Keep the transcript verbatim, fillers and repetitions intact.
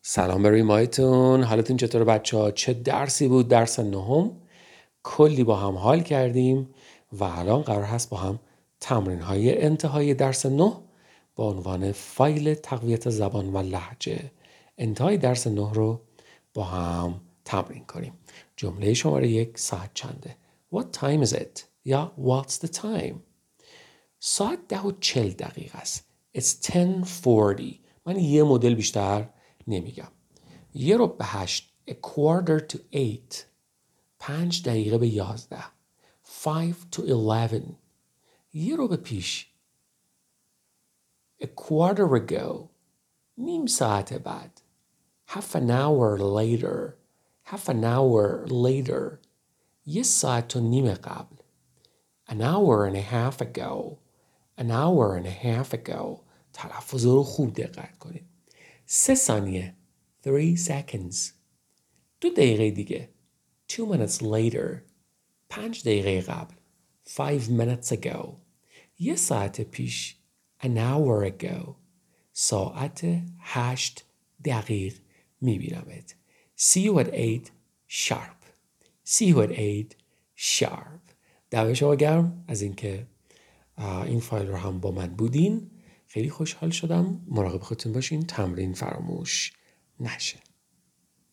سلام به روی مایتون. حالتون چطور بچه ها؟ چه درسی بود؟ درس نهم. کلی با هم حال کردیم و الان قرار هست با هم تمرین های انتهای درس نه با عنوان فایل تقویت زبان و لهجه انتهای درس نه رو با هم تمرین کنیم. جمله شماره یک، ساعت چنده؟ What time is it؟ یا What's the time؟ ساعت ده و چل دقیقه است. It's ten forty. من یه مدل بیشتر نمیگم. یه رو به هشت. A quarter to eight. پنج دقیقه به یازده. Five to eleven. یه رو به پیش. A quarter ago. نیم ساعت بعد. Half an hour later. Half an hour later. یه ساعت و نیم قبل. An hour and a half ago. An hour and a half ago. تلفظ رو خوب دقت کنید. سه ثانیه. Three seconds. دو دقیقه دیگه. Two minutes later. پنج دقیقه قبل. Five minutes ago. یه ساعت پیش. An hour ago. ساعت هشت دقیق میبینمت. See you at eight sharp. See you at eight sharp. دم شما گرم از اینکه این فایل رو هم با من بودین. خیلی خوشحال شدم. مراقب خودتون باشین. تمرین فراموش نشه.